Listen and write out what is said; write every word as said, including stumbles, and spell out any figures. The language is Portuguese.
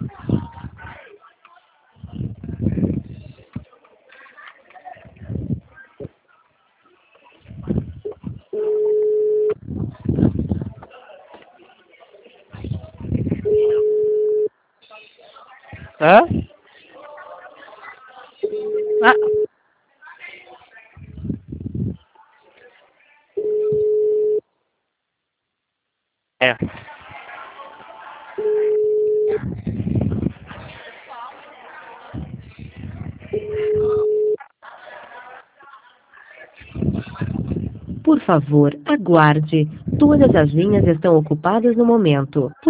Hã? Ah. É. Por favor, aguarde. Todas as linhas estão ocupadas no momento.